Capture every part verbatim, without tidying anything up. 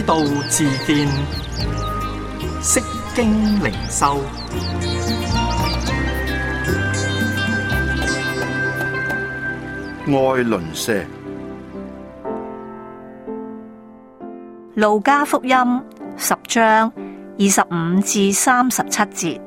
道自見，釋經靈修。 愛鄰舍。 路加福音十章二十五至三十七節，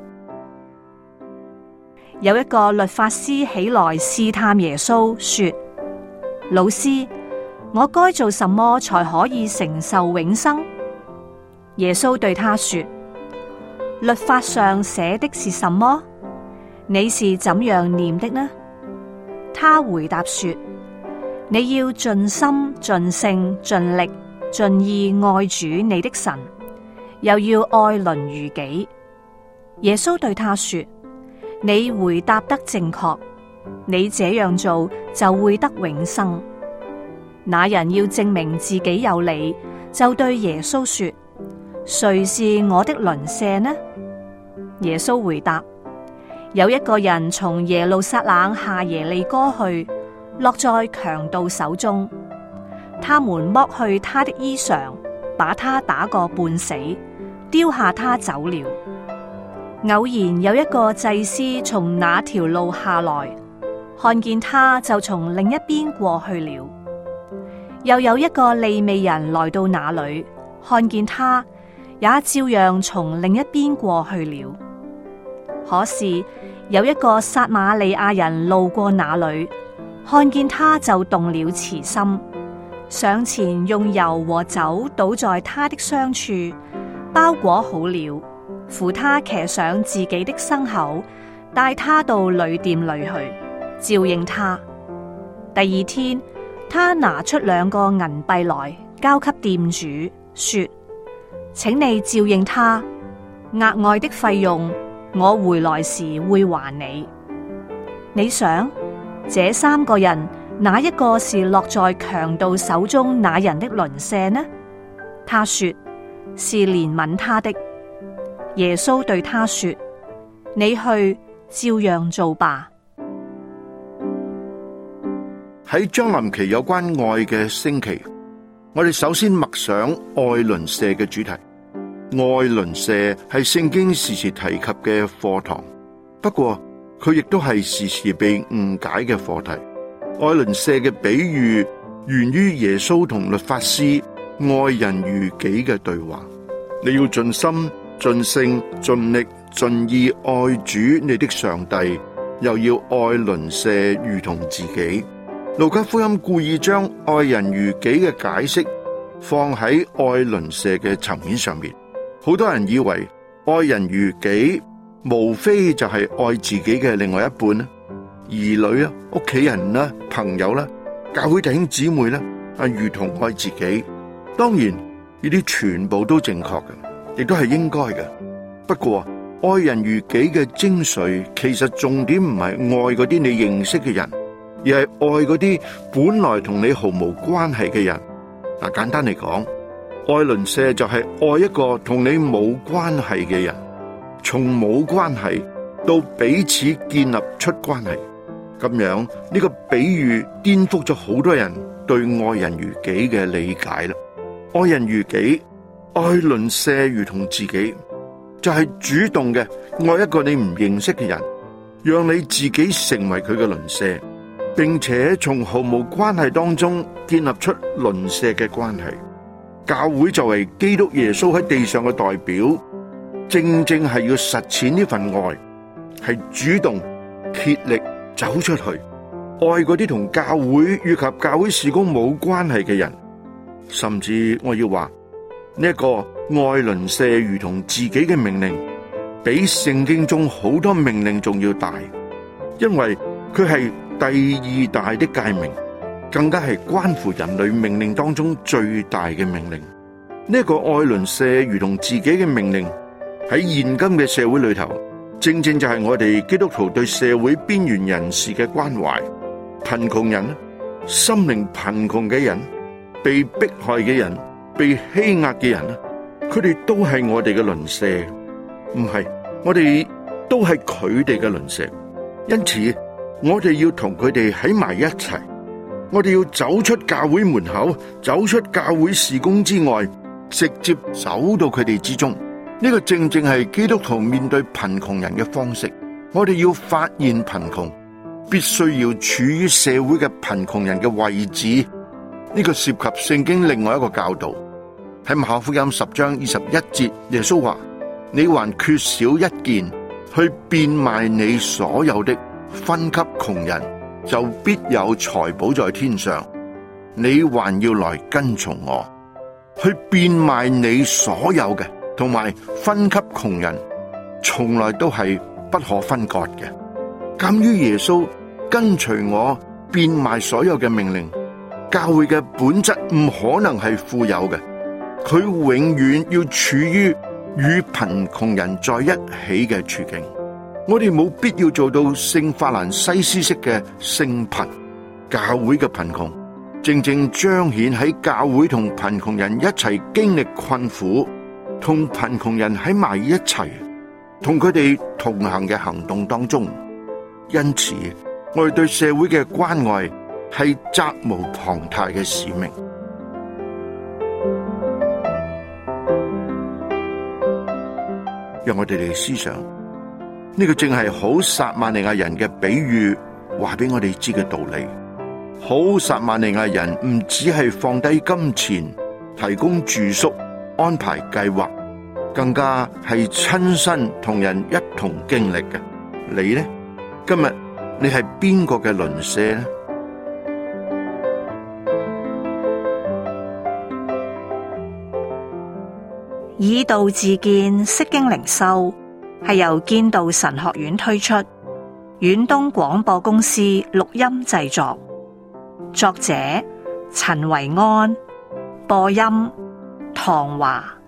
有一個律法師起來試探耶穌，說：老師，我該做什麼才可以承受永生？耶穌對他說：律法上寫的是什麼？你是怎樣念的呢？他回答說：你要盡心、盡性、盡力、盡意愛主你的神，又要愛鄰如己。耶穌對他說：你回答得正確，你這樣做就會得永生。那人要證明自己有理，就對耶穌說：誰是我的鄰舍呢？耶穌回答：有一個人從耶路撒冷下耶利哥去，落在強盜手中，他們剝去他的衣裳，把他打個半死，丟下他走了。偶然有一個祭司從那條路下來，看見他就從另一邊過去了。又有一個利未人來到那裏，看見他，也照樣從另一邊過去了。可是有一個撒瑪利亞人路過那裏，看見他就動了慈心，上前用油和酒倒在他的傷處，包裹好了，扶他騎上自己的牲口，帶他到旅店裏去，照應他。第二天，他拿出兩個銀幣來，交給店主，說：請你照應他，額外的費用我回來時會還你。你想，這三個人哪一個是落在強盜手中那人的鄰舍呢？他說：是憐憫他的。耶穌對他說：你去，照樣做吧。 喺將臨期有關愛嘅星期，我哋首先默想愛鄰舍嘅主題。愛鄰舍係聖經時時提及嘅課堂，不過佢亦都係時時被誤解嘅課題。愛鄰舍嘅比喻源於耶穌同律法師愛人如己嘅對話。你要盡心、盡性、盡力、盡意愛主你的上帝，又要愛鄰舍如同自己。路加福音故意將愛人如己嘅解釋放喺愛鄰舍嘅層面上面。好多人以為愛人如己無非就係愛自己嘅另外一半啦、兒女啦、屋企人啦、朋友啦、教會弟兄姊妹啦，啊，如同愛自己。當然呢啲全部都正確嘅，亦都係應該嘅。不過愛人如己嘅精髓，其實重點唔係愛嗰啲你認識嘅人，而係愛嗰啲本來同你毫無關係嘅人。嗱，簡單嚟講，愛鄰舍就係愛一個同你冇關係嘅人，從冇關係到彼此建立出關係。咁樣呢個比喻顛覆咗好多人對愛人如己嘅理解啦。愛人如己，愛鄰舍如同自己，就係主動嘅愛一個你唔認識嘅人，讓你自己成為佢嘅鄰舍，並且從毫無關係當中建立出鄰舍嘅關係。教會作為基督耶穌喺地上嘅代表，正正係要實踐呢份愛，係主動竭力走出去，愛嗰啲同教會以及教會事工冇關係嘅人。甚至我要話呢一個愛鄰舍如同自己嘅命令，比聖經中好多命令仲要大，因為佢係第二大的誡命，更加係關乎人類命令當中最大嘅命令。呢一個愛鄰舍如同自己嘅命令，喺現今嘅社會裏頭，正正就係我哋基督徒對社會邊緣人士嘅關懷。貧窮人、心靈貧窮嘅人、被迫害嘅人、被欺壓嘅人，佢哋都係我哋嘅鄰舍，唔係，我哋都係佢哋嘅鄰舍。因此我哋要同佢哋喺埋一齊，我哋要走出教會門口，走出教會事工之外， 直接走到佢哋之中。呢個正正係基督徒面對貧窮人嘅方式。我哋要發現貧窮，必須要處於社會嘅貧窮人嘅位置。呢個涉及聖經另外一個教導，喺馬可福音十章二十一節，耶穌話：你還缺少一件，去變賣你所有的，分給窮人，就必有財寶在天上。你還要來跟從我。去變賣你所有嘅，同埋分給窮人，從來都係不可分割嘅。鑒於耶穌跟隨我變賣所有嘅命令，教會嘅本質唔可能係富有嘅，佢永遠要處於與貧窮人在一起嘅處境。我哋冇必要做到聖法蘭西斯式嘅聖貧。教會嘅貧窮正正彰顯喺教會同貧窮人一齊經歷困苦，同貧窮人喺埋一齊，同佢哋同行嘅行動當中。因此，我哋對社會嘅關愛係責無旁貸嘅使命。讓我哋嚟思想，呢個正係好撒瑪利亞人嘅比喻，話俾我哋知嘅道理。好撒瑪利亞人唔只係放低金錢，提供住宿、安排計劃，更加係親身同人一同經歷嘅。你呢？今日你係邊個嘅鄰舍呢？ 以道自見，釋經靈修係由建道神學院推出，遠東廣播公司錄音製作。作者陳維安，播音唐華。